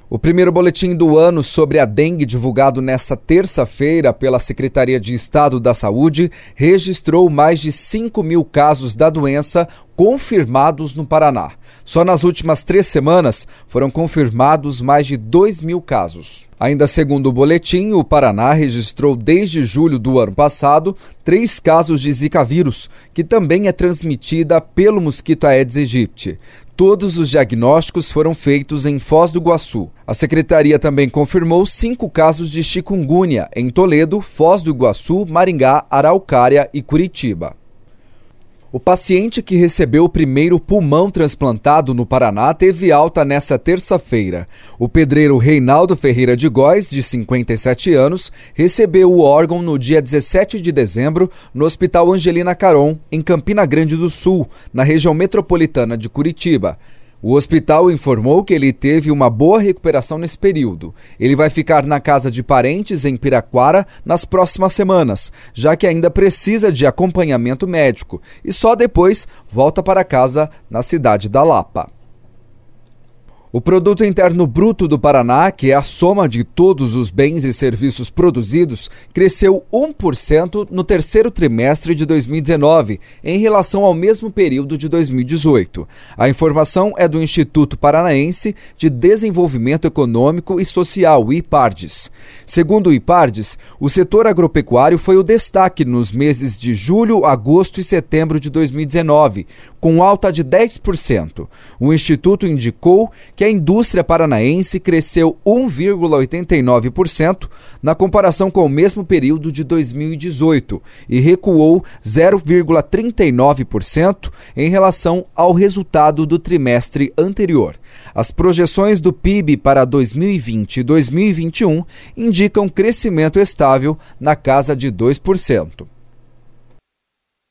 O primeiro boletim do ano sobre a dengue, divulgado nesta terça-feira pela Secretaria de Estado da Saúde, registrou mais de 5.000 casos da doença confirmados no Paraná. Só nas últimas 3 semanas foram confirmados mais de 2.000 casos. Ainda segundo o boletim, o Paraná registrou desde julho do ano passado 3 casos de Zika vírus, que também é transmitida pelo mosquito Aedes aegypti. Todos os diagnósticos foram feitos em Foz do Iguaçu. A secretaria também confirmou 5 casos de chikungunya em Toledo, Foz do Iguaçu, Maringá, Araucária e Curitiba. O paciente que recebeu o primeiro pulmão transplantado no Paraná teve alta nesta terça-feira. O pedreiro Reinaldo Ferreira de Góes, de 57 anos, recebeu o órgão no dia 17 de dezembro no Hospital Angelina Caron, em Campina Grande do Sul, na região metropolitana de Curitiba. O hospital informou que ele teve uma boa recuperação nesse período. Ele vai ficar na casa de parentes em Piraquara nas próximas semanas, já que ainda precisa de acompanhamento médico, e só depois volta para casa na cidade da Lapa. O Produto Interno Bruto do Paraná, que é a soma de todos os bens e serviços produzidos, cresceu 1% no terceiro trimestre de 2019, em relação ao mesmo período de 2018. A informação é do Instituto Paranaense de Desenvolvimento Econômico e Social, o IPARDES. Segundo o IPARDES, o setor agropecuário foi o destaque nos meses de julho, agosto e setembro de 2019, com alta de 10%. O Instituto indicou que a indústria paranaense cresceu 1,89% na comparação com o mesmo período de 2018 e recuou 0,39% em relação ao resultado do trimestre anterior. As projeções do PIB para 2020 e 2021 indicam crescimento estável na casa de 2%.